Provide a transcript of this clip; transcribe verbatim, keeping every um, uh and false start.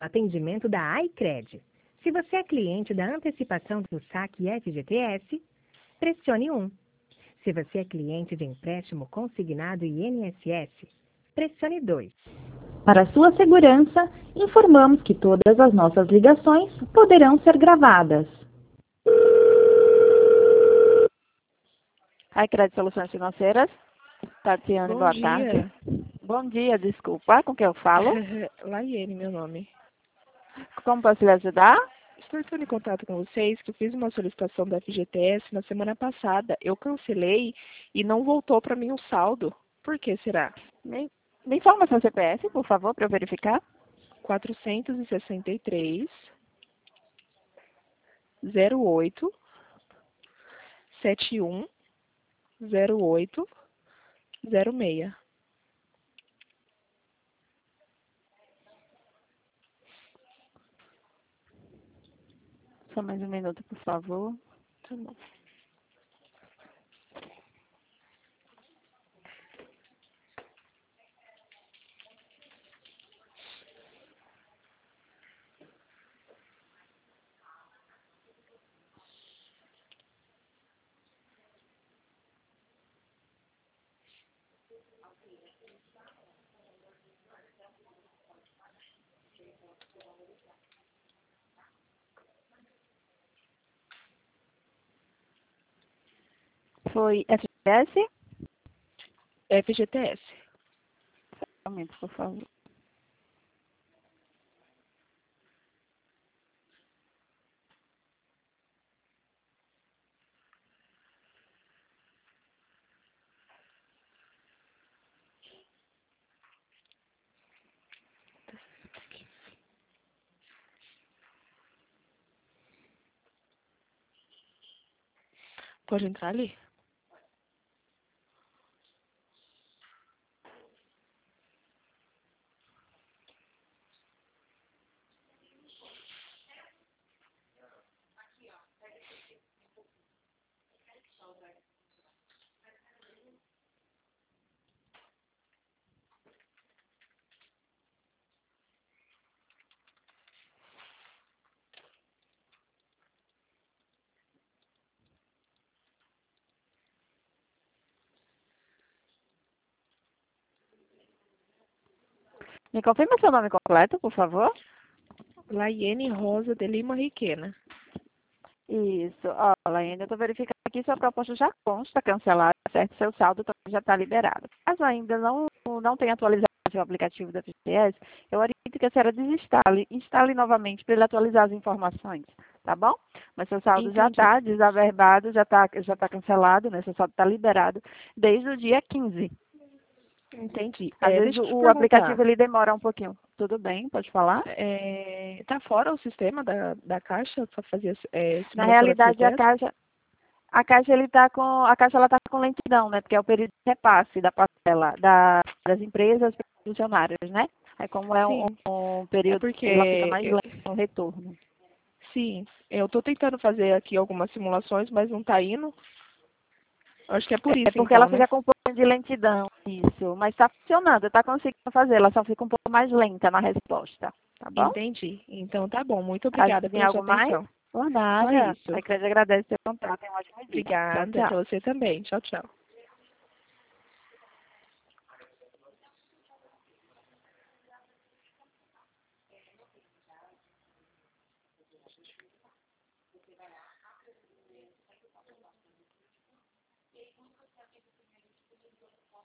atendimento da iCred. Se você é cliente da antecipação do saque F G T S, pressione um. Se você é cliente de empréstimo consignado I N S S, pressione dois. Para sua segurança, informamos que todas as nossas ligações poderão ser gravadas. iCred Soluções Financeiras. Tatiane, Bom boa tarde. dia. Bom dia, desculpa, com quem eu falo? Laiene, meu nome. Como posso lhe ajudar? Estou entrando em contato com vocês que eu fiz uma solicitação da F G T S na semana passada. Eu cancelei e não voltou para mim o saldo. Por que será? Me, me informa seu C P F, por favor, para eu verificar. quatrocentos e sessenta e três, zero oito, setenta e um, zero oito, zero seis. Só mais um minuto, por favor. Tá bom. Foi F G T S? F G T S. Um momento, por favor. Pode entrar ali? Me confirma seu nome completo, por favor? Laiene Rosa de Lima Riquena. Isso. Ó, ainda estou verificando aqui, sua proposta já consta cancelada, certo? Seu saldo também já está liberado. Caso ainda não, não tenha atualizado o aplicativo da F G T S, eu oriento que a senhora desinstale, instale novamente para ele atualizar as informações, tá bom? Mas seu saldo Entendi. já está desaverbado, já está já tá cancelado, né? Seu saldo está liberado desde o dia quinze. Entendi. Às É, vezes deixa eu o, te o aplicativo perguntar. ele demora um pouquinho. Tudo bem, pode falar? É, tá fora o sistema da, da Caixa para fazer é, Na simulação da realidade, a F G T S? Caixa, a Caixa ele tá com, a Caixa ela tá com lentidão, né? Porque é o período de repasse da parcela da, das empresas para os funcionários, né? Aí como é um, Sim. um É período que ela fica porque, mais lento no retorno. sim, eu estou tentando fazer aqui algumas simulações, mas não está indo. Acho que é por É isso, porque então, ela né? fica com um pouco de lentidão, isso. Mas está funcionando, está conseguindo fazer, ela só fica um pouco mais lenta na resposta, tá bom? Entendi. Então tá bom. Muito obrigada Ajuda em pela sua algo mais? atenção. Por Só nada. A isso. Eclésia agradece o seu contato. Tenha um ótimo dia. Tchau, Obrigada. tchau. Para você também. Tchau, tchau.